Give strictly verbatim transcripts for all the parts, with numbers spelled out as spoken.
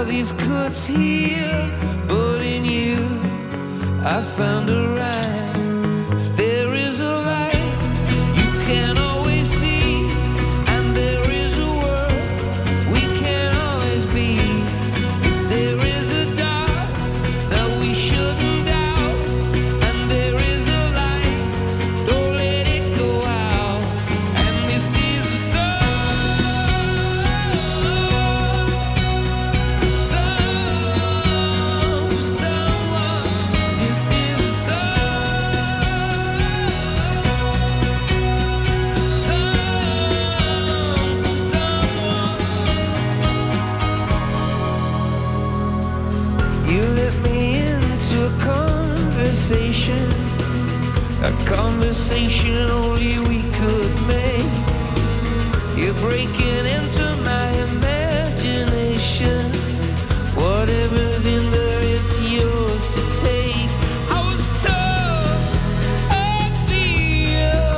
these cuts here, but in you I found a rhyme. If there is a light you can always see, and there is a world we can always be. If there is a dark that we shouldn't doubt, and there is a light, don't let it go out. And this is a song, a song for someone. This is a song, song for someone. You let me into a conversation, a conversation only we could make. You're breaking into my imagination. Whatever's in there, it's yours to take. I was told I feel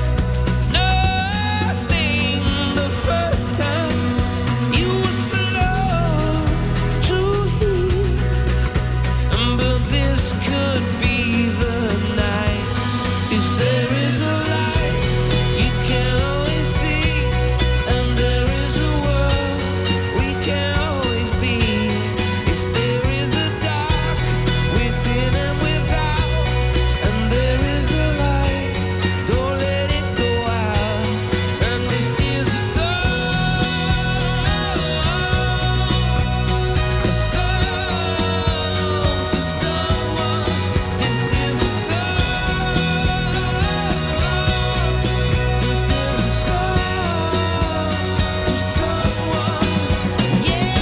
nothing the first time. You were slow to hear, but this could be the night. If there is a light you can always see, and there is a world we can always be. If there is a dark within and without, and there is a light, don't let it go out. And this is a song, a song for someone. This is a song, this is a song for someone. Yeah,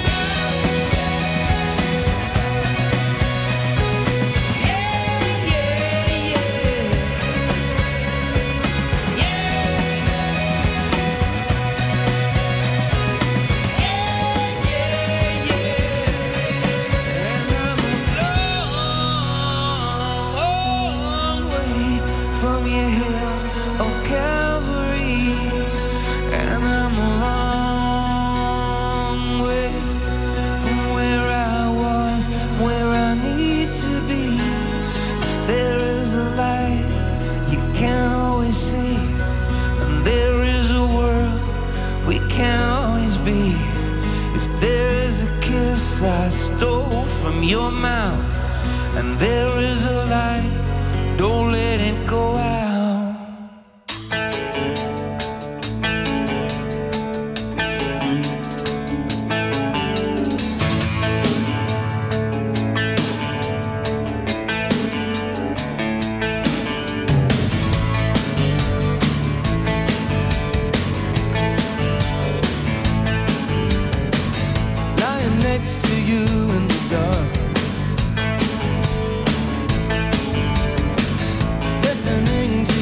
yeah, yeah, yeah, yeah, yeah. And I'm a long way from your hill of Calvary, and I'm a long way from where I was, where I need to be. If there is a light you can always see, and there is a world we can always be. If there is a kiss I stole from your mouth, and there is a light, don't let it go out. Lying next to you in the dark, listening to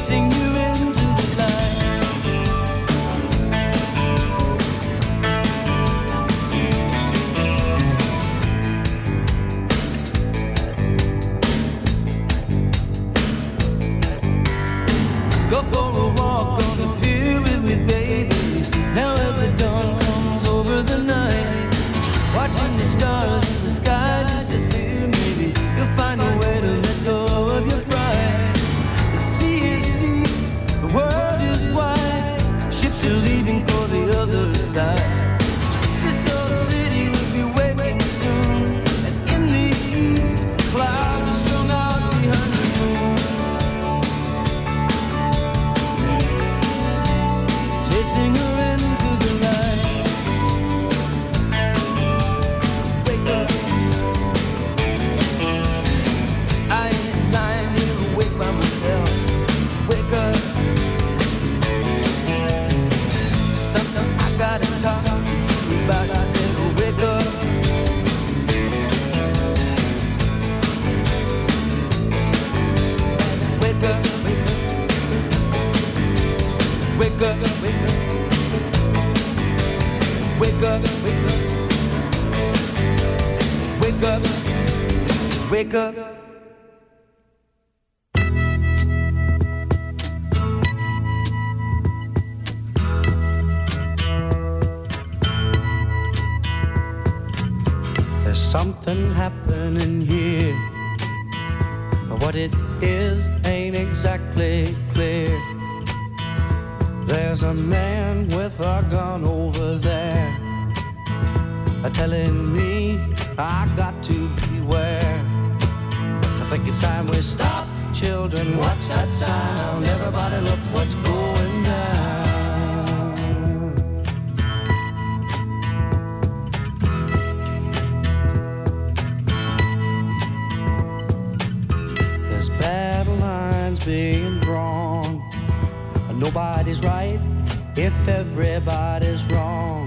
chasing you into the light. Go for a walk on the pier with me, baby. Now as the dawn comes over the night, watching the stars in the sky disappear, maybe you'll find a way to let go of your fright. The sea is deep, the world is wide, ships are leaving for the other side. This old city will be waking soon, and in the east, clouds are strung out behind the moon. Chasing her into the light. Wake up. I ain't lying here awake by myself. Wake up. Something I gotta talk to you about. I never wake up. Wake up. Wake up. Wake up. Wake up, wake up, wake up, wake up. There's something happening here, but what it is ain't exactly clear. There's a man with a gun over there, telling me I got to beware. I think it's time we stop, children. What's that sound? Everybody look what's going down. There's battle lines being drawn. Nobody's right if everybody's wrong.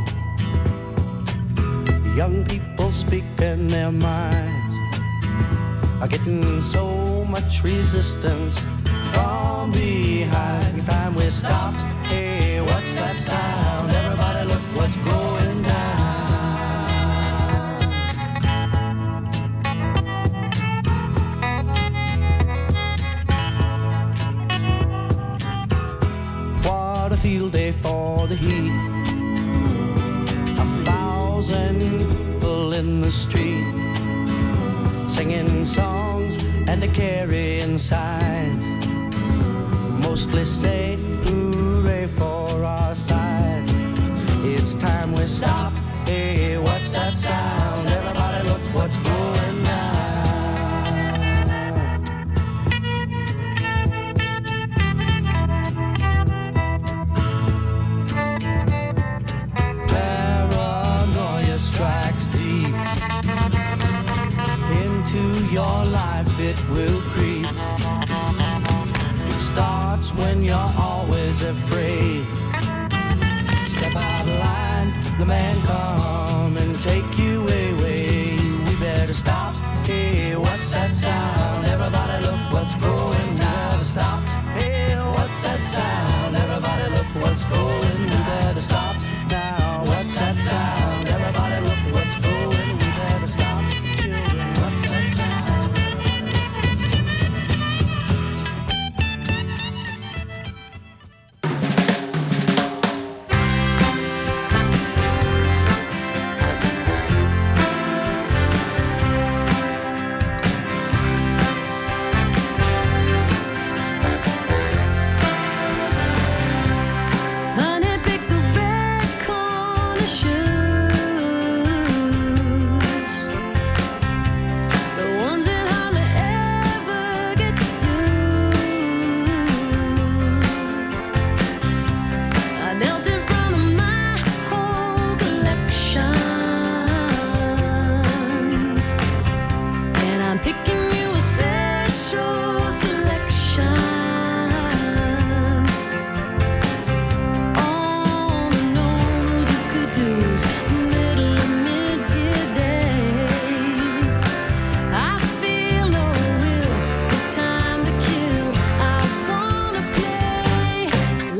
Young people speaking their minds are getting so much resistance from behind. Time we stop. Hey, what's that sound? Everybody look what's going down. What a field day for the heat. A thousand people in the street, singing songs and a carrying signs, mostly say hooray for our side. It's time we stop. Hey, what's that sound? Everybody look what's going down. Strikes deep into your life, it will creep. It starts when you're always afraid. Step out of line, the man come and take you away. We better stop. Hey, what's that sound? Everybody look what's going down. Stop. Hey, what's that sound? Everybody look what's going. We better stop now. What's that sound? Everybody look what's going. We better stop. Children, what's that sound?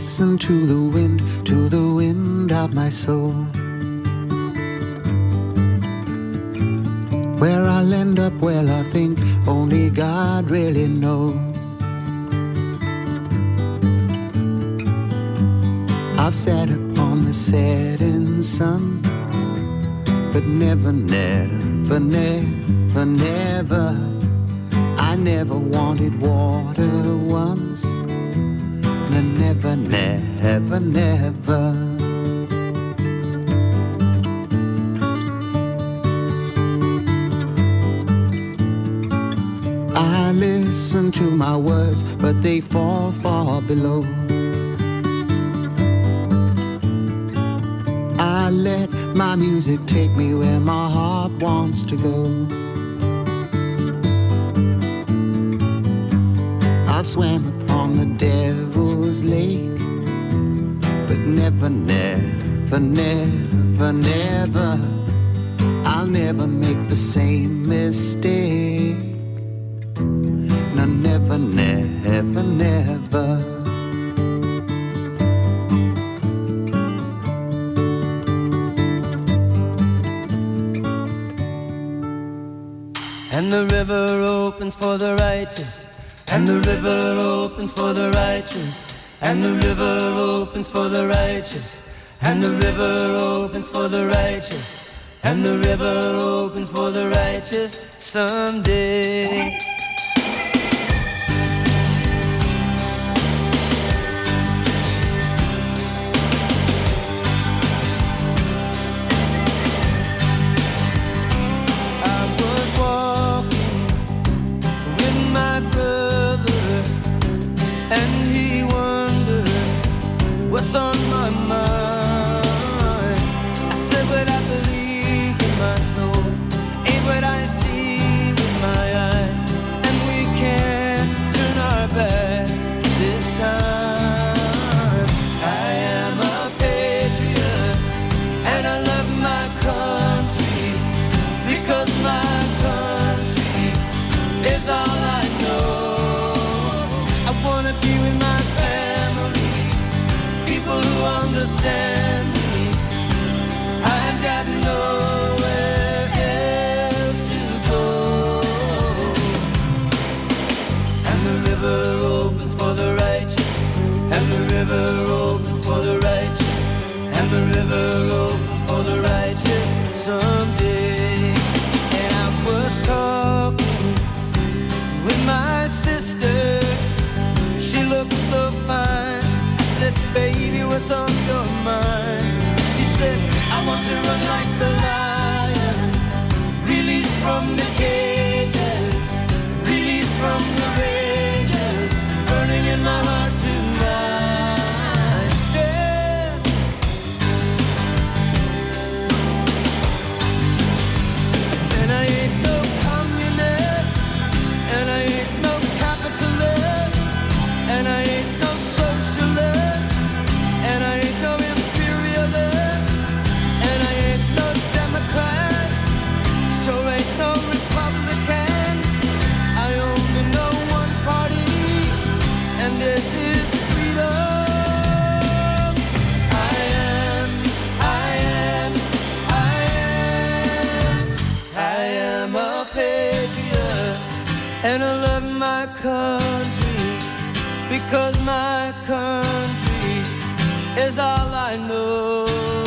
listen to the wind, to the wind of my soul. Where I'll end up, well, I think only God really knows. I've sat upon the setting sun, but never, never, never, never, I never wanted water once. No, never, never, never. I listen to my words, but they fall far below. I let my music take me where my heart wants to go. I swam upon the devil's lake, but never, never, never, never, I'll never make the same mistake. No, never, never, never. And the river opens for the righteous, and the river opens for the righteous, and the river opens for the righteous, and the river opens for the righteous, and the river opens for the righteous someday. What's on my mind? I said what I believe in my soul, ain't what I see with my eyes, and we can't turn our back this time. I am a patriot, and I love my country, because my country is all I know. I wanna be with my family, people who understand me. I've got nowhere else to go. And the river opens for the righteous, and the river opens for the righteous, and the river opens for the righteous someday. And I was talking with my sister, she looked so fine. Baby, what's on your mind? She said, I want to run like the lion, released from the cages, released from the rages, burning in my heart tonight. Yeah. And I ain't no communist, and I ain't no capitalist, and I ain't no socialist, and I ain't no imperialist, and I ain't no Democrat, sure ain't no Republican. I only know one party, and it is freedom. I am, I am, I am, I am a patriot, and I love my country, because my country is all I know.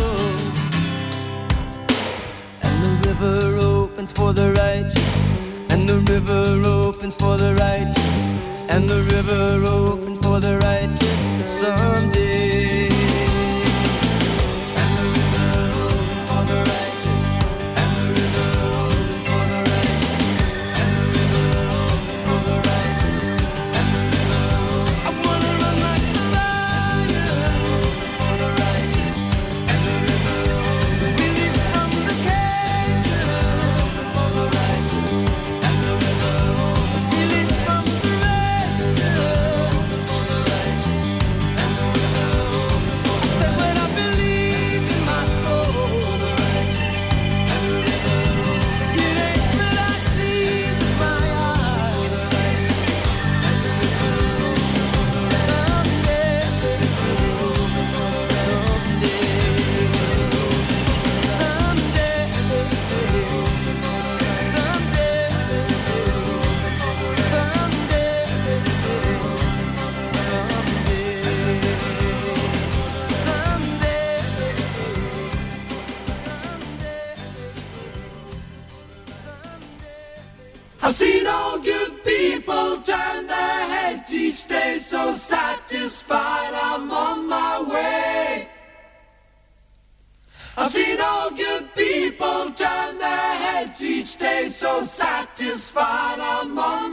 And the river opens for the righteous, and the river opens for the righteous, and the river opens for the righteous someday. And the river opens for the righteous, and the river opens for the righteous, and the river opens for the righteous, and the river opens. I wanna run like the lion, for the righteous, and the river opens, released from the cage, for the righteous, and the river opens, released from the cage, for the righteous, and the river I've seen all good people turn their heads each day, so satisfied I'm on my way. I've seen all good people turn their heads each day, so satisfied I'm on